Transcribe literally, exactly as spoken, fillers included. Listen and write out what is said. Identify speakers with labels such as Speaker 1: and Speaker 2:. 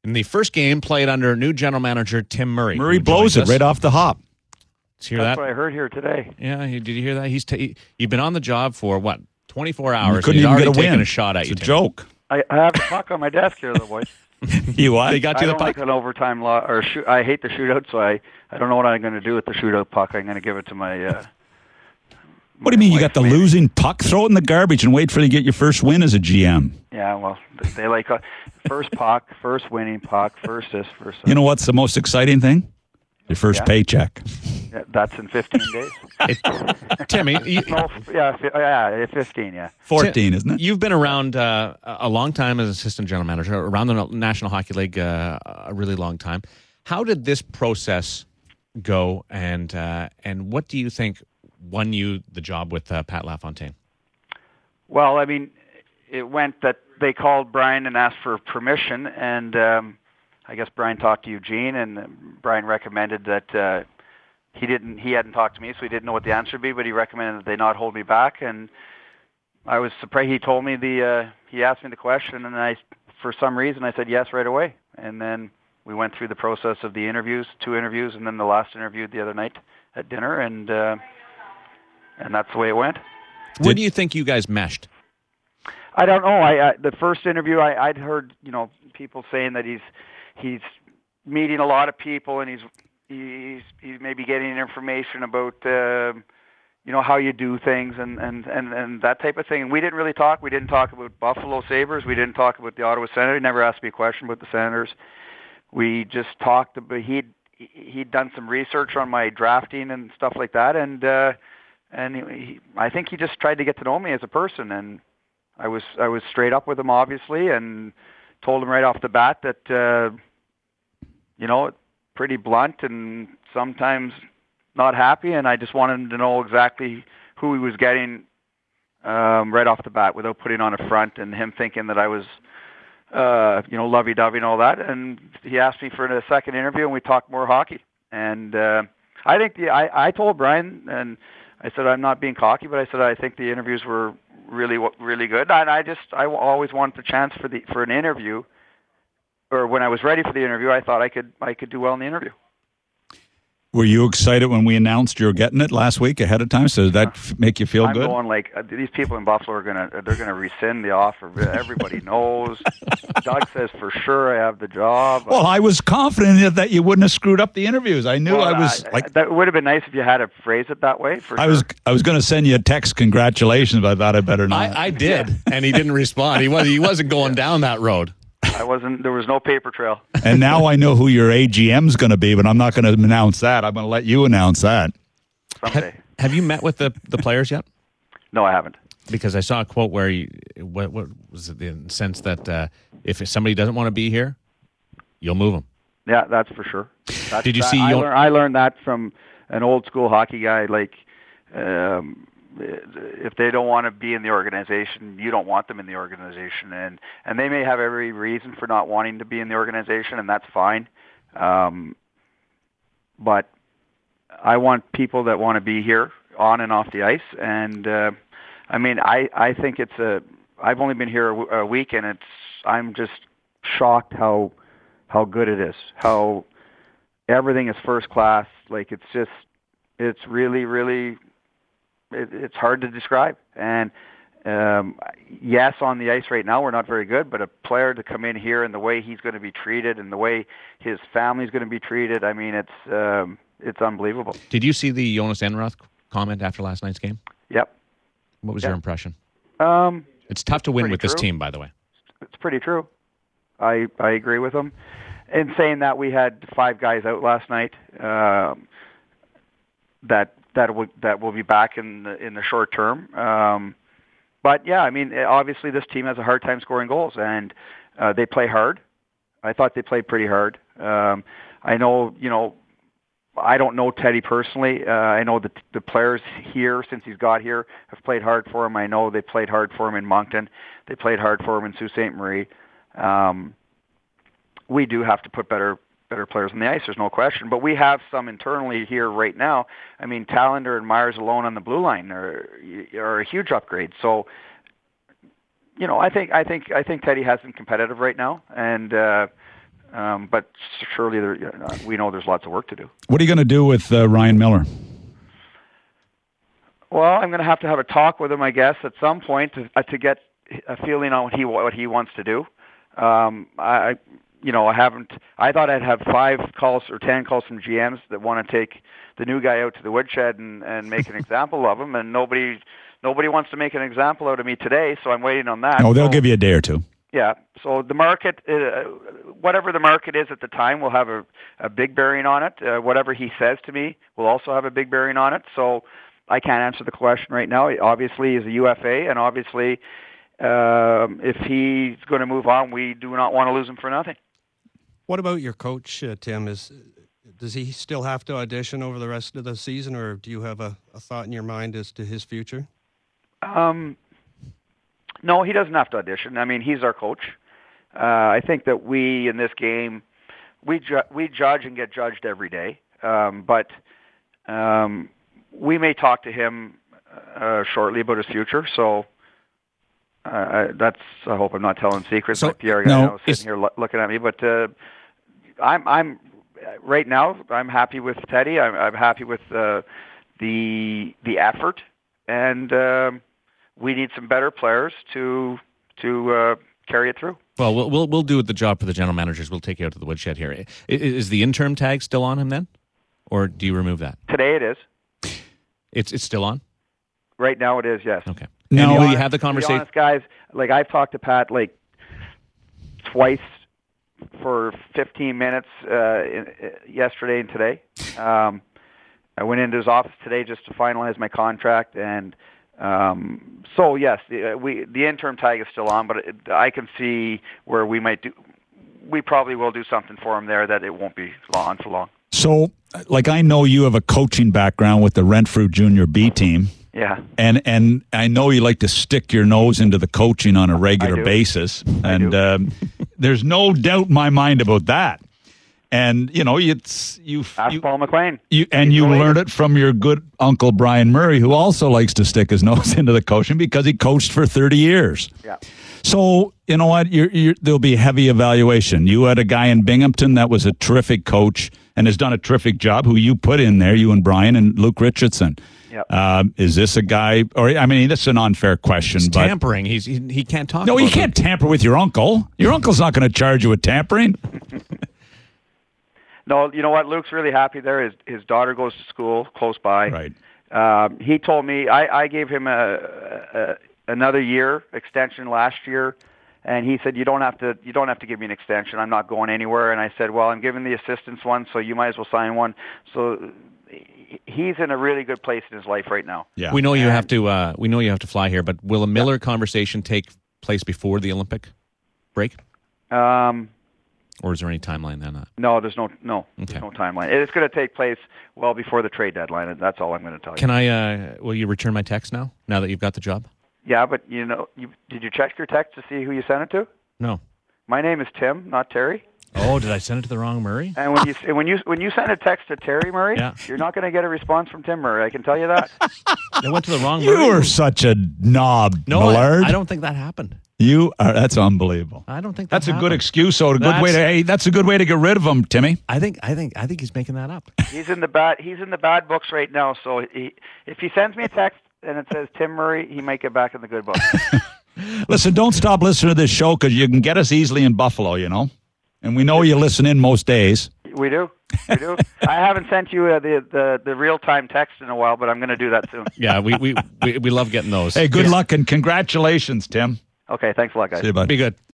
Speaker 1: in the first game played under new general manager Tim Murray.
Speaker 2: Murray blows it
Speaker 1: us.
Speaker 2: right off the hop.
Speaker 1: Let's hear
Speaker 3: That's
Speaker 1: that.
Speaker 3: what I heard here today.
Speaker 1: Yeah, did you hear that? He's t- you've been on the job for what, twenty-four hours?
Speaker 2: You couldn't
Speaker 1: he's
Speaker 2: even
Speaker 1: already
Speaker 2: get a
Speaker 1: taken
Speaker 2: win.
Speaker 1: a shot at
Speaker 2: it's
Speaker 1: you.
Speaker 2: It's a
Speaker 1: Tim.
Speaker 2: joke.
Speaker 3: I, I have a puck on my desk here, though, boys.
Speaker 2: You what?
Speaker 1: They got
Speaker 3: I
Speaker 1: you the
Speaker 3: don't
Speaker 1: puck.
Speaker 3: like an overtime law, or shoot, I hate the shootout, so I, I don't know what I'm going to do with the shootout puck. I'm going to give it to my. Uh,
Speaker 2: What do you mean? You
Speaker 3: wife,
Speaker 2: got the
Speaker 3: maybe.
Speaker 2: losing puck? Throw it in the garbage and wait for you to get your first win as a G M.
Speaker 3: Yeah, well, they like uh, first puck, first winning puck, first this, first.
Speaker 2: You know what's the most exciting thing? Your first
Speaker 3: Yeah.
Speaker 2: paycheck.
Speaker 3: Yeah, that's in fifteen days.
Speaker 1: Timmy, you,
Speaker 3: No, yeah, fi- yeah, fifteen, yeah.
Speaker 2: fourteen, isn't it?
Speaker 1: You've been around uh, a long time as assistant general manager, around the National Hockey League uh, a really long time. How did this process go, and uh, and what do you think won you the job with uh, Pat LaFontaine?
Speaker 3: Well, I mean, it went that they called Brian and asked for permission, and um, I guess Brian talked to Eugene, and uh, Brian recommended that uh, he didn't. He hadn't talked to me, so he didn't know what the answer would be. But he recommended that they not hold me back, and I was surprised. He told me the. Uh, he asked me the question, and I, for some reason, I said yes right away, and then we went through the process of the interviews, two interviews, and then the last interview the other night at dinner, and uh, and that's the way it went.
Speaker 1: Where do you think you guys meshed?
Speaker 3: I don't know. I, I the first interview I, I'd heard, you know, people saying that he's he's meeting a lot of people and he's he's he's maybe getting information about uh, you know how you do things and, and, and, and that type of thing. And we didn't really talk. We didn't talk about Buffalo Sabres. We didn't talk about the Ottawa Senators. He never asked me a question about the Senators. We just talked about he'd he'd done some research on my drafting and stuff like that, and uh, and he, I think he just tried to get to know me as a person. And I was I was straight up with him, obviously, and told him right off the bat that uh, you know, pretty blunt and sometimes not happy, and I just wanted him to know exactly who he was getting um, right off the bat without putting on a front and him thinking that I was uh, you know, lovey-dovey and all that. And he asked me for a second interview, and we talked more hockey. And uh, I think the I, I told Brian, and I said I'm not being cocky, but I said I think the interviews were really really good. And I just I always wanted the chance for the for an interview, or when I was ready for the interview, I thought I could I could do well in the interview.
Speaker 2: Were you excited when we announced you were getting it last week ahead of time? So did that f- make you feel
Speaker 3: I'm
Speaker 2: good?
Speaker 3: going like uh, these people in Buffalo are gonna they're gonna rescind the offer. Everybody knows. Doug says for sure I have the job.
Speaker 2: Well, I was confident that you wouldn't have screwed up the interviews. I knew
Speaker 3: Well,
Speaker 2: I was
Speaker 3: uh,
Speaker 2: like
Speaker 3: that would have been nice if you had to phrase it that way. For
Speaker 2: I
Speaker 3: sure.
Speaker 2: was I was going to send you a text congratulations, but I thought I better not.
Speaker 1: I, I did, and he didn't respond. He was he wasn't going down that road.
Speaker 3: I wasn't. There was no paper trail.
Speaker 2: And now I know who your A G M's going to be, but I'm not going to announce that. I'm going to let you announce that.
Speaker 3: Someday.
Speaker 1: Have, have you met with the, the players yet?
Speaker 3: No, I haven't.
Speaker 1: Because I saw a quote where you, what, what was it, in the sense that uh, if somebody doesn't want to be here, you'll move them.
Speaker 3: Yeah, that's for sure. That's,
Speaker 1: Did you
Speaker 3: that,
Speaker 1: see
Speaker 3: I,
Speaker 1: your-
Speaker 3: learned, I learned that from an old school hockey guy. Like, um, if they don't want to be in the organization, you don't want them in the organization, and and they may have every reason for not wanting to be in the organization, and that's fine. Um, but I want people that want to be here on and off the ice, and uh, I mean, I I think it's a. I've only been here a, a week, and it's. I'm just shocked how how good it is. How everything is first class. Like it's just. It's really really. It, it's hard to describe. And um, yes, on the ice right now we're not very good, but a player to come in here and the way he's going to be treated and the way his family's going to be treated, I mean, it's um, it's unbelievable.
Speaker 1: Did you see the Jonas Enroth comment after last night's game?
Speaker 3: Yep.
Speaker 1: What was
Speaker 3: Yep.
Speaker 1: your impression?
Speaker 3: Um,
Speaker 1: It's tough to win
Speaker 3: pretty
Speaker 1: with this
Speaker 3: true.
Speaker 1: team, by the way.
Speaker 3: it's pretty true. I I agree with him. In saying that, we had five guys out last night. Um, that that will that will be back in the in the short term. Um, but yeah, I mean, obviously this team has a hard time scoring goals, and uh, they play hard. I thought they played pretty hard. Um, I know, you know, I don't know Teddy personally. Uh, I know that the players here, since he's got here, have played hard for him. I know they played hard for him in Moncton. They played hard for him in Sault Ste. Marie. Um, we do have to put better better players on the ice, there's no question. But we have some internally here right now. I mean, Tallender and Myers alone on the blue line are are a huge upgrade. So, you know, I think I think I think Teddy has them competitive right now, and uh, Um, but surely there, uh, we know there's lots of work to do.
Speaker 2: What are you going to do with uh, Ryan Miller?
Speaker 3: Well, I'm going to have to have a talk with him, I guess, at some point to, uh, to get a feeling on what he what he wants to do. Um, I, you know, I haven't. I thought I'd have five calls or ten calls from G Ms that want to take the new guy out to the woodshed and, and make an example of him, and nobody nobody wants to make an example out of me today. So I'm waiting on that.
Speaker 2: Oh, they'll
Speaker 3: so,
Speaker 2: give you a day or two.
Speaker 3: Yeah. So the market, uh, whatever the market is at the time, will have a, a big bearing on it. Uh, whatever he says to me will also have a big bearing on it. So I can't answer the question right now. Obviously, he's a U F A, and obviously, um, if he's going to move on, we do not want to lose him for nothing.
Speaker 4: What about your coach, uh, Tim? Is does he still have to audition over the rest of the season, or do you have a, a thought in your mind as to his future?
Speaker 3: Um, no, he doesn't have to audition. I mean, he's our coach. Uh, I think that we in this game, we ju- we judge and get judged every day. Um, but um, we may talk to him uh, shortly about his future. So uh, that's. I hope I'm not telling secrets.
Speaker 1: So,
Speaker 3: like Pierre
Speaker 2: no,
Speaker 3: Gagnon sitting here lo- looking at me, but. Uh, I'm I'm right now. I'm happy with Teddy. I'm I'm happy with uh, the the effort, and um, we need some better players to to uh, carry it through.
Speaker 1: Well, we'll we'll we'll do the job for the general managers. We'll take you out to the woodshed here. I- Is the interim tag still on him then, or do you remove that?
Speaker 3: Today it is.
Speaker 1: It's it's still on.
Speaker 3: Right now it is. Yes.
Speaker 1: Okay.
Speaker 2: No,
Speaker 1: and will
Speaker 2: I-
Speaker 1: you have the
Speaker 3: To be
Speaker 1: conversation?
Speaker 3: honest, guys, like I've talked to Pat like twice for fifteen minutes uh, in, uh, yesterday and today. Um, I went into his office today just to finalize my contract, and um, so yes, the, uh, we the interim tag is still on, but it, I can see where we might do. We probably will do something for him there that it won't be on for long.
Speaker 2: So, like, I know you have a coaching background with the Renfrew Junior B team.
Speaker 3: Yeah.
Speaker 2: And and I know you like to stick your nose into the coaching on a
Speaker 3: I
Speaker 2: regular
Speaker 3: do.
Speaker 2: basis,
Speaker 3: I
Speaker 2: and
Speaker 3: do.
Speaker 2: um, there's no doubt in my mind about that. And you know, it's you
Speaker 3: Ask
Speaker 2: you,
Speaker 3: Paul McLean.
Speaker 2: you and
Speaker 3: He's
Speaker 2: you
Speaker 3: related.
Speaker 2: learned it from your good uncle Brian Murray, who also likes to stick his nose into the coaching because he coached for thirty years.
Speaker 3: Yeah.
Speaker 2: So you know what? You're, you're, there'll be heavy evaluation. You had a guy in Binghamton that was a terrific coach and has done a terrific job. Who you put in there, you and Brian and Luke Richardson.
Speaker 3: Yep.
Speaker 2: Um, is this a guy? Or I mean, that's an unfair question.
Speaker 1: It's
Speaker 2: but
Speaker 1: tampering. He's he, he can't talk.
Speaker 2: no,
Speaker 1: about
Speaker 2: you
Speaker 1: it.
Speaker 2: can't tamper with your uncle. Your uncle's not going to charge you with tampering.
Speaker 3: No, you know what? Luke's really happy there. His his daughter goes to school close by.
Speaker 2: Right.
Speaker 3: Um, he told me I, I gave him a, a another year extension last year, and he said you don't have to you don't have to give me an extension. I'm not going anywhere. And I said, well, I'm giving the assistants one, so you might as well sign one. So he's in a really good place in his life right now.
Speaker 2: Yeah.
Speaker 1: We know you
Speaker 3: And-
Speaker 1: have to. Uh, we know you have to fly here, but will a Miller conversation take place before the Olympic break,
Speaker 3: Um,
Speaker 1: or is there any timeline then?
Speaker 3: no, there's no no
Speaker 1: Okay.
Speaker 3: there's no timeline. It's going to take place well before the trade deadline, and that's all I'm going to tell you.
Speaker 1: Can I? Uh, will you return my text now? Now that you've got the job?
Speaker 3: Yeah, but you know, you, did you check your text to see who you sent it to?
Speaker 1: No.
Speaker 3: My name is Tim, not Terry.
Speaker 1: Oh, did I send it to the wrong Murray?
Speaker 3: And when you when you when you send a text to Terry Murray,
Speaker 1: Yeah.
Speaker 3: you're not going to get a response from Tim Murray. I can tell you that.
Speaker 1: It went to the wrong
Speaker 2: You
Speaker 1: Murray.
Speaker 2: are such a knob,
Speaker 1: no,
Speaker 2: Millard.
Speaker 1: I, I don't think that happened.
Speaker 2: You are. That's unbelievable.
Speaker 1: I don't think that
Speaker 2: That's a good
Speaker 1: happened.
Speaker 2: excuse. So a good
Speaker 1: That's-
Speaker 2: way to. Hey, that's a good way to get rid of him, Timmy.
Speaker 1: I think. I think. I think he's making that up.
Speaker 3: He's in the bad he's in the bad books right now. So he, if he sends me a text and it says Tim Murray, he might get back in the good books.
Speaker 2: Listen, don't stop listening to this show because you can get us easily in Buffalo, you know. And we know you listen in most days.
Speaker 3: We do, we do. I haven't sent you uh, the the the real time text in a while, but I'm going to do that soon.
Speaker 1: Yeah, we, we, we, we love getting those.
Speaker 2: Hey, good
Speaker 1: Yeah.
Speaker 2: luck and congratulations, Tim.
Speaker 3: Okay, thanks a lot, guys.
Speaker 2: See you, bud.
Speaker 1: Be good.